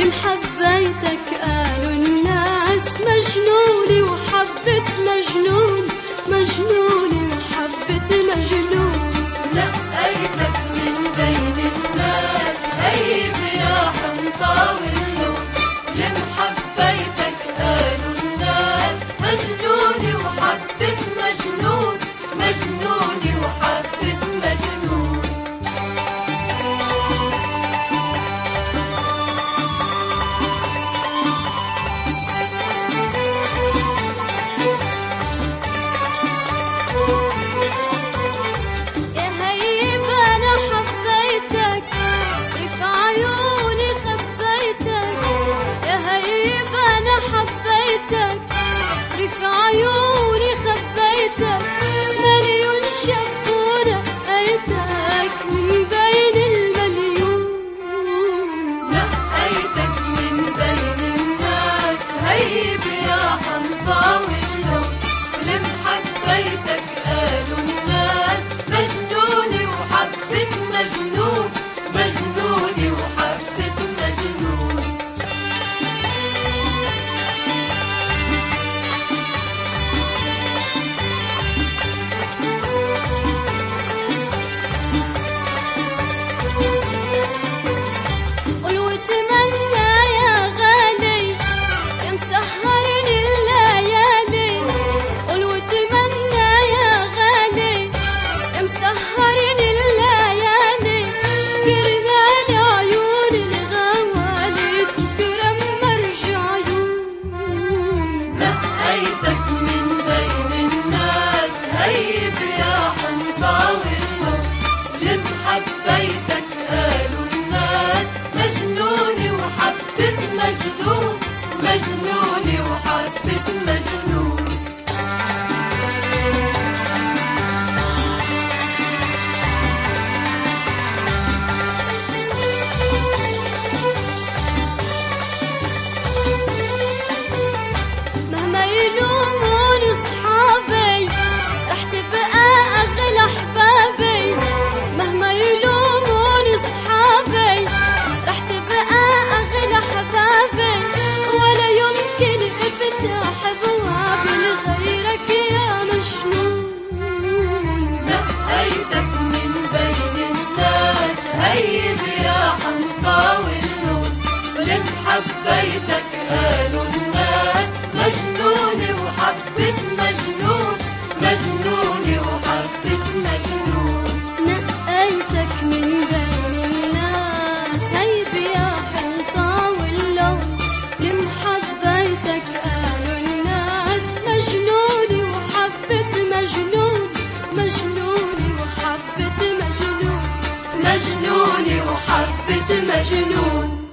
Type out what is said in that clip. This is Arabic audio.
لمحبيتك قالوا الناس مجنوني وحبت مجنون، مجنوني وحبت مجنون. نقيتك من بين الناس هيب يا حنطاوي اللون، لمحبيتك قالوا الناس مجنوني وحبت مجنون، مجنوني وحبت مجنون. في عيوني خبيتك مليون شبونة لقيتك من بين المليون. نقيتك من بين الناس هيب يا حنطاوي اللون، لمحبيتك قالوا الناس مجنوني وحبت مجنون، مجنوني وحبت مجنون. لمحبيتك قالوا الناس مجنوني وحبت مجنون، مجنوني وحبت مجنون. مهما يلوموني صحابي رح تبقى أغلى أحبابي، مهما يلوموني صحابي رح تبقى أغلى أحبابي، ولا يمكن افتح أبوابي لغيرك يا مجنون. نقيتك من بين الناس هيب يا حنطاوي اللون، لمحبيتك قالوا الناس مجنوني وحبت مجنون، مجنوني وحبت مجنون. نقيتك من بين الناس هيب يا حنطاوي اللون، لمحبيتك قالوا الناس مجنوني وحبت مجنون، مجنوني وحبت مجنون، مجنوني وحبت مجنون.